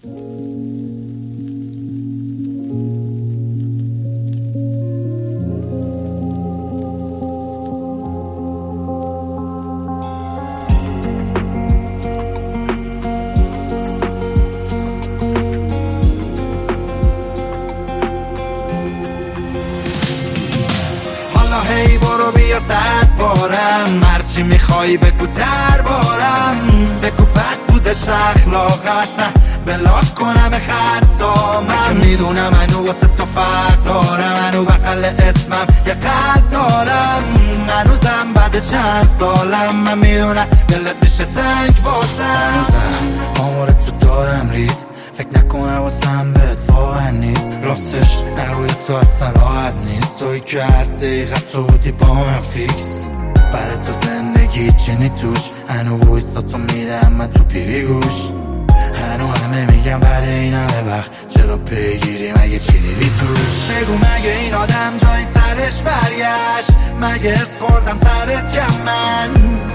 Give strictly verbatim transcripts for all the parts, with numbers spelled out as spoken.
هی برو بیا صد بارم، هرچی میخوای بگو دربارم، بگو بد بودش اخلاقم، اصلا بلاک کنم خطامم. میدونم منو واسه تو فرق دارم، منو بغل اسمم یه قلب دارم، هنوزم بعد چند سالم من میدونم دلت میشه تنگ واسم. هنوزم آمار تو دارم ریز، فکر نکنم واسم بهت واقع نیست، راستش نروی تو اصلا راحت نیست، توی که هر دقیقه تو بودی با من فیکس، بعد تو زندگی چینی توش، هنو ویستا تو میدم من تو پیوی گوش، هنو همه میگم بعد این همه وقت چرا پیگیری مگه چی دیدی توش؟ بگو مگه این آدم جای سرش برگشت، مگه خوردم سرت کم من،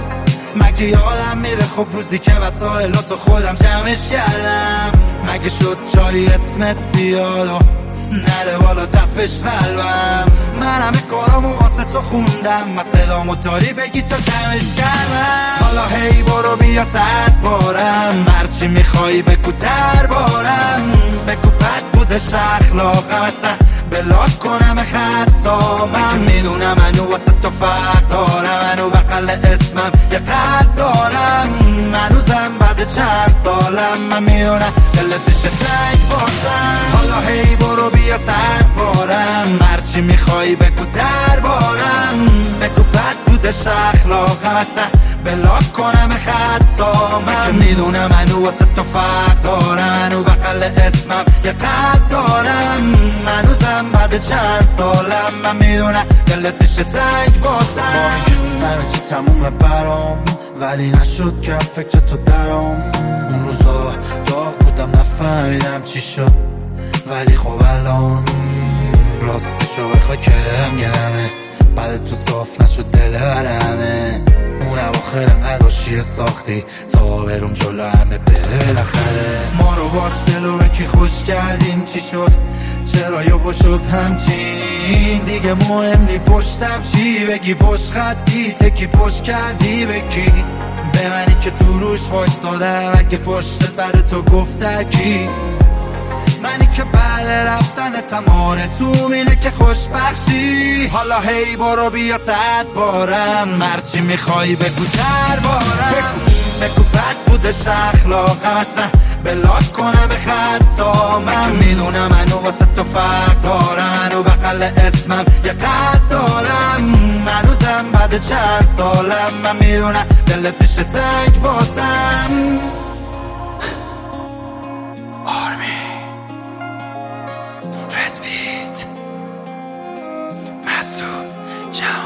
مگه یادم میره خب روزی که وسایلاتو خودم جمعش کردم، مگه شد جایی اسمت بیاد و نره بالا تپش قلبم، من همه کارامو واسه تو خوندم، مسئلامو داری بگی تا کمش کردم. حالا هی برو بیا صد بارم، هرچی میخوای بگو دربارم، بگو بد بودش اخلاقم، اصلا بلاک کنم خطامم. میدونم منو واسه تو فرق دارم، منو بغل اسمم یه قلب دارم، هنوزم بعد چند سالم من میدونم دلت میشه تنگ واسم. حالا هی برو بیا صد بارم، هرچی میخوای بگو دربارم، بگو بد بودش اخلاقم، اصلا بلاک کنم خطامم. میدونم منو واسه تو فرق دارم، منو بغل اسمم یه قلب دارم، هنوزم بعد چند سالم من میدونم دلت میشه تنگ واسم. همه چی تمومه برام ولی نشد که فکر تو درام، اون روزا داغ بودم نفهمیدم چی شد، ولی خب الان راستشو بخوای که دلم گرمه، بعد تو صاف نشد دل برمه، اون اواخر نداشتی ساختی تا بروم جلو همه بره بالاخره. ما رو باش دلو به کی خوش کردیم چی شد، چرا یهو شد همچین، دیگه مهم نی پشتم چی بگی، پشت خطی تکی پشت کردی بکی، به منی که تو روش وایسادم، اگه پشتت بعد تو گفت درکی، منی که بعد رفتن تمام رسوم اینه که خوش بخشی. حالا هی برو بیا صد بارم، هرچی میخوای بگو دربارم، بگو بد بودش اخلاقم، اصلا بلاک کنم خطامم. میدونم منو واسه تو فرق دارم، منو بغل اسمم یه قلب دارم، هنوزم بعد چند سالم من میدونم دلت میشه تنگ واسم. آرمی رزبیت مسعود جان